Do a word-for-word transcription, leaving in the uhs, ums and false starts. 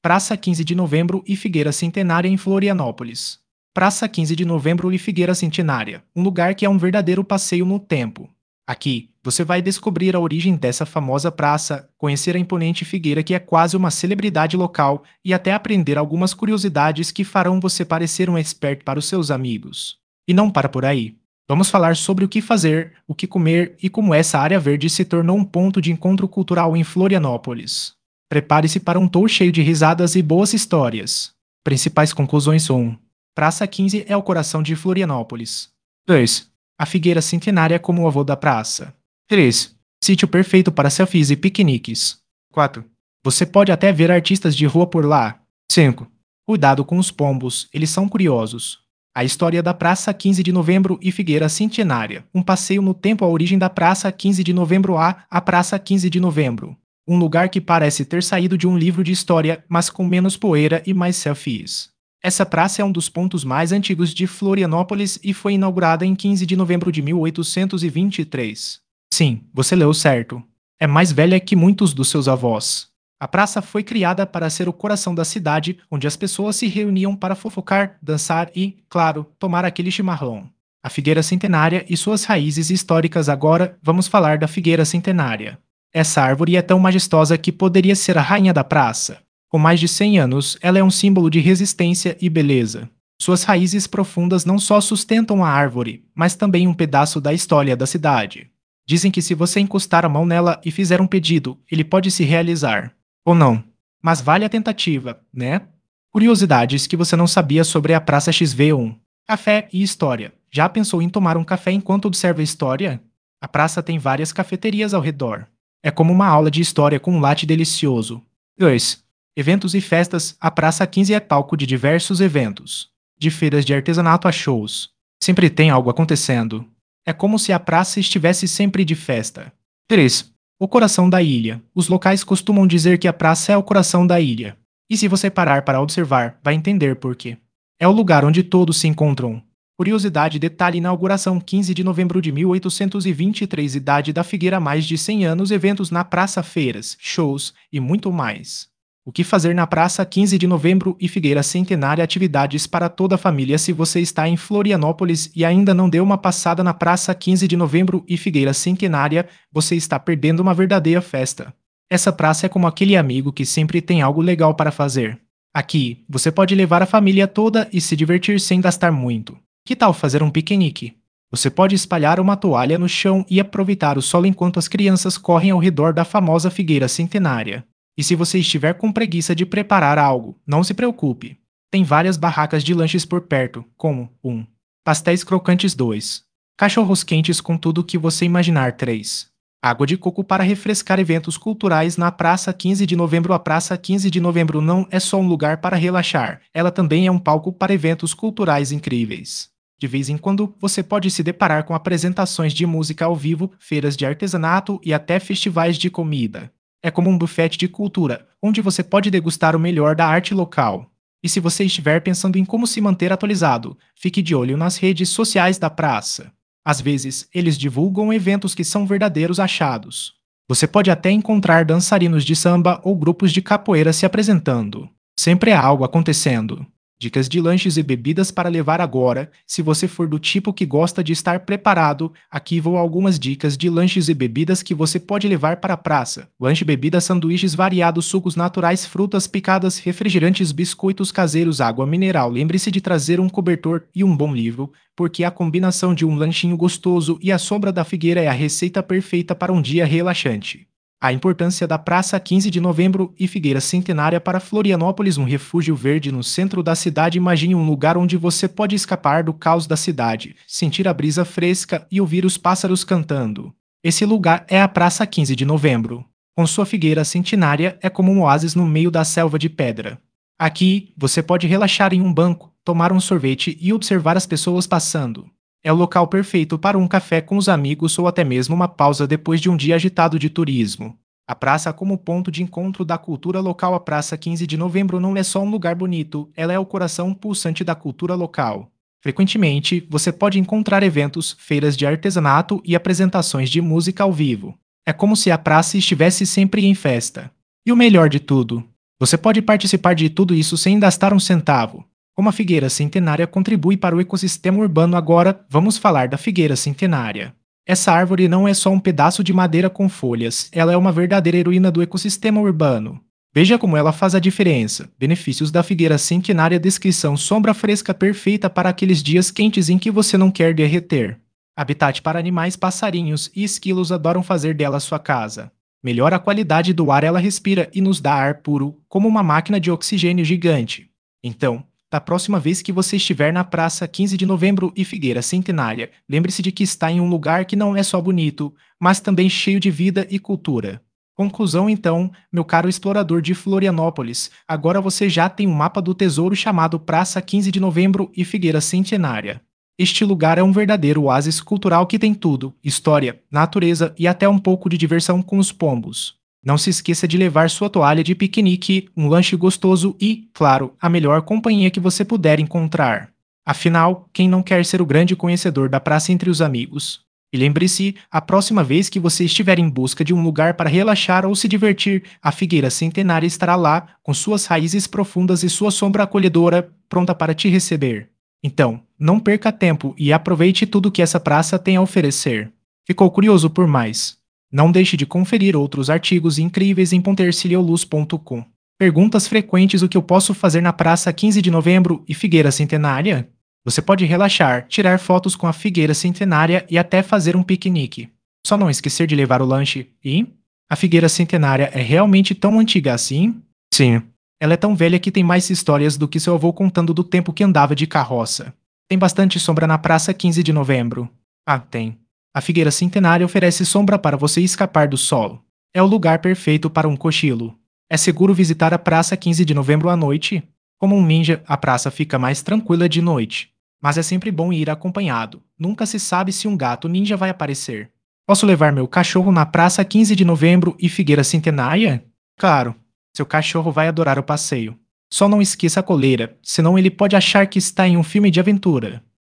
Praça quinze de Novembro e Figueira Centenária em Florianópolis. Praça quinze de Novembro e Figueira Centenária, um lugar que é um verdadeiro passeio no tempo. Aqui, você vai descobrir a origem dessa famosa praça, conhecer a imponente figueira que é quase uma celebridade local e até aprender algumas curiosidades que farão você parecer um expert para os seus amigos. E não para por aí. Vamos falar sobre o que fazer, o que comer e como essa área verde se tornou um ponto de encontro cultural em Florianópolis. Prepare-se para um tour cheio de risadas e boas histórias. Principais conclusões um. Praça quinze é o coração de Florianópolis. dois. A Figueira Centenária como o avô da praça. três. Sítio perfeito para selfies e piqueniques. quatro. Você pode até ver artistas de rua por lá. cinco. Cuidado com os pombos, eles são curiosos. A história da Praça quinze de Novembro e Figueira Centenária. Um passeio no tempo à origem da Praça quinze de Novembro a a Praça quinze de Novembro. Um lugar que parece ter saído de um livro de história, mas com menos poeira e mais selfies. Essa praça é um dos pontos mais antigos de Florianópolis e foi inaugurada em quinze de novembro de mil oitocentos e vinte e três. Sim, você leu certo. É mais velha que muitos dos seus avós. A praça foi criada para ser o coração da cidade, onde as pessoas se reuniam para fofocar, dançar e, claro, tomar aquele chimarrão. A Figueira Centenária e suas raízes históricas. Agora, vamos falar da Figueira Centenária. Essa árvore é tão majestosa que poderia ser a rainha da praça. Com mais de cem anos, ela é um símbolo de resistência e beleza. Suas raízes profundas não só sustentam a árvore, mas também um pedaço da história da cidade. Dizem que se você encostar a mão nela e fizer um pedido, ele pode se realizar. Ou não. Mas vale a tentativa, né? Curiosidades que você não sabia sobre a Praça X V um. Café e história. Já pensou em tomar um café enquanto observa a história? A praça tem várias cafeterias ao redor. É como uma aula de história com um latte delicioso. dois. Eventos e festas. A Praça quinze é palco de diversos eventos. De feiras de artesanato a shows. Sempre tem algo acontecendo. É como se a praça estivesse sempre de festa. três. O coração da ilha. Os locais costumam dizer que a praça é o coração da ilha. E se você parar para observar, vai entender por quê. É o lugar onde todos se encontram. Curiosidade, detalhe: inauguração quinze de novembro de mil oitocentos e vinte e três. Idade da figueira mais de cem anos. Eventos na praça, feiras, shows e muito mais. O que fazer na Praça quinze de Novembro e Figueira Centenária? Atividades para toda a família. Se você está em Florianópolis e ainda não deu uma passada na Praça quinze de Novembro e Figueira Centenária, você está perdendo uma verdadeira festa. Essa praça é como aquele amigo que sempre tem algo legal para fazer. Aqui, você pode levar a família toda e se divertir sem gastar muito. Que tal fazer um piquenique? Você pode espalhar uma toalha no chão e aproveitar o sol enquanto as crianças correm ao redor da famosa Figueira Centenária. E se você estiver com preguiça de preparar algo, não se preocupe. Tem várias barracas de lanches por perto, como um. Pastéis crocantes dois. Cachorros quentes com tudo o que você imaginar três. Água de coco para refrescar. Eventos culturais na Praça quinze de Novembro. A Praça quinze de Novembro não é só um lugar para relaxar, ela também é um palco para eventos culturais incríveis. De vez em quando, você pode se deparar com apresentações de música ao vivo, feiras de artesanato e até festivais de comida. É como um buffet de cultura, onde você pode degustar o melhor da arte local. E se você estiver pensando em como se manter atualizado, fique de olho nas redes sociais da praça. Às vezes, eles divulgam eventos que são verdadeiros achados. Você pode até encontrar dançarinos de samba ou grupos de capoeira se apresentando. Sempre há algo acontecendo. Dicas de lanches e bebidas para levar agora. Se você for do tipo que gosta de estar preparado, aqui vão algumas dicas de lanches e bebidas que você pode levar para a praça. Lanche, bebida, sanduíches variados, sucos naturais, frutas picadas, refrigerantes, biscoitos caseiros, água mineral. Lembre-se de trazer um cobertor e um bom livro, porque a combinação de um lanchinho gostoso e a sombra da figueira é a receita perfeita para um dia relaxante. A importância da Praça quinze de Novembro e Figueira Centenária para Florianópolis. Um refúgio verde no centro da cidade. Imagine um lugar onde você pode escapar do caos da cidade, sentir a brisa fresca e ouvir os pássaros cantando. Esse lugar é a Praça quinze de Novembro. Com sua figueira centenária, é como um oásis no meio da selva de pedra. Aqui, você pode relaxar em um banco, tomar um sorvete e observar as pessoas passando. É o local perfeito para um café com os amigos ou até mesmo uma pausa depois de um dia agitado de turismo. A praça como ponto de encontro da cultura local. A Praça quinze de Novembro não é só um lugar bonito, ela é o coração pulsante da cultura local. Frequentemente, você pode encontrar eventos, feiras de artesanato e apresentações de música ao vivo. É como se a praça estivesse sempre em festa. E o melhor de tudo, Você pode participar de tudo isso sem gastar um centavo. Como a figueira centenária contribui para o ecossistema urbano agora, vamos falar da figueira centenária. Essa árvore não é só um pedaço de madeira com folhas, ela é uma verdadeira heroína do ecossistema urbano. Veja como ela faz a diferença. Benefícios da figueira centenária: descrição: sombra fresca perfeita para aqueles dias quentes em que você não quer derreter. Habitat para animais, passarinhos e esquilos adoram fazer dela sua casa. Melhora a qualidade do ar, ela respira e nos dá ar puro, como uma máquina de oxigênio gigante. Então, da próxima vez que você estiver na Praça quinze de Novembro e Figueira Centenária, lembre-se de que está em um lugar que não é só bonito, mas também cheio de vida e cultura. Conclusão então, meu caro explorador de Florianópolis, agora você já tem um mapa do tesouro chamado Praça quinze de Novembro e Figueira Centenária. Este lugar é um verdadeiro oásis cultural que tem tudo: história, natureza e até um pouco de diversão com os pombos. Não se esqueça de levar sua toalha de piquenique, um lanche gostoso e, claro, a melhor companhia que você puder encontrar. Afinal, quem não quer ser o grande conhecedor da praça entre os amigos? E lembre-se, a próxima vez que você estiver em busca de um lugar para relaxar ou se divertir, a Figueira Centenária estará lá, com suas raízes profundas e sua sombra acolhedora, pronta para te receber. Então, não perca tempo e aproveite tudo que essa praça tem a oferecer. Ficou curioso por mais? Não deixe de conferir outros artigos incríveis em pontercilioluz ponto com. Perguntas frequentes: o que eu posso fazer na Praça quinze de Novembro e Figueira Centenária? Você pode relaxar, tirar fotos com a Figueira Centenária e até fazer um piquenique. Só não esquecer de levar o lanche. E? A Figueira Centenária é realmente tão antiga assim? Sim. Ela é tão velha que tem mais histórias do que seu avô contando do tempo que andava de carroça. Tem bastante sombra na Praça quinze de Novembro. Ah, tem. A Figueira Centenária oferece sombra para você escapar do sol. É o lugar perfeito para um cochilo. É seguro visitar a Praça quinze de Novembro à noite? Como um ninja, a praça fica mais tranquila de noite. Mas é sempre bom ir acompanhado. Nunca se sabe se um gato ninja vai aparecer. Posso levar meu cachorro na Praça quinze de Novembro e Figueira Centenária? Claro. Seu cachorro vai adorar o passeio. Só não esqueça a coleira, senão ele pode achar que está em um filme de aventura.